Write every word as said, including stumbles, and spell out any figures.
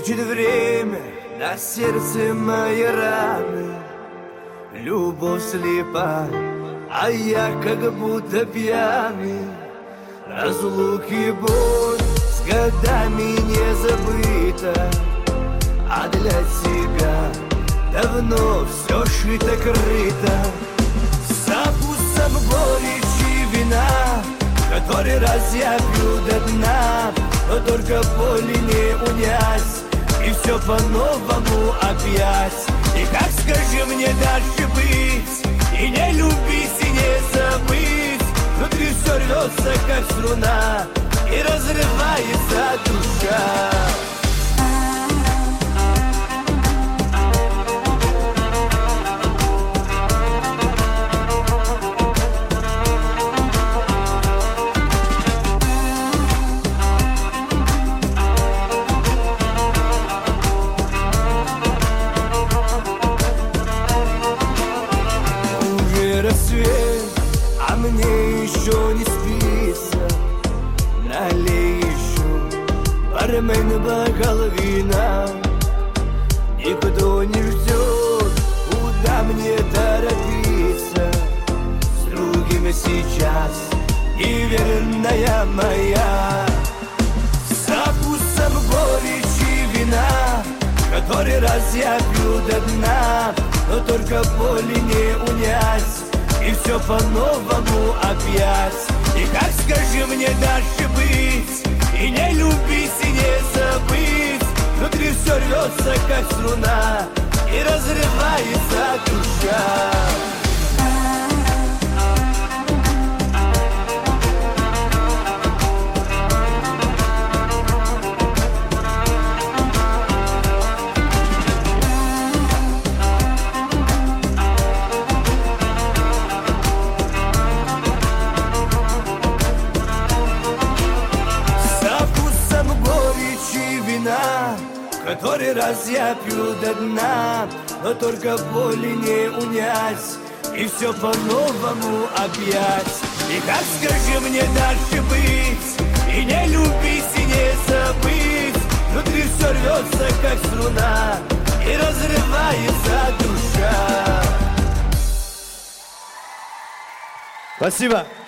Лечит время на сердце мои раны. Любовь слепа, а я как будто пьяный. Разлуки боль с годами не забыта, а для тебя давно все шито-крыто. За вкусом горечи вина, который раз я пью до дна, но только боли не унять, и все по-новому опять. И как, скажи мне, дальше быть, и не любить, и не забыть? Внутри все рвется, как струна, и разрывается душа. Рассвет, а мне еще не спится. Налей еще, бармен, бокал вина. Никто не ждет, куда мне торопиться. С другими сейчас неверная моя. За вкусом горечи вина, который раз я пью до дна, но только боли не унять, и все по-новому опять. И как, скажи мне, дальше быть, и не любить, и не забыть? Внутри все рвется, как струна, и разрывается душа. Который раз я пью до дна, но только боли не унять, и все по-новому опять. И как, скажи мне, дальше быть, и не любить, и не забыть? Внутри все рвется, как струна, и разрывается душа. Спасибо.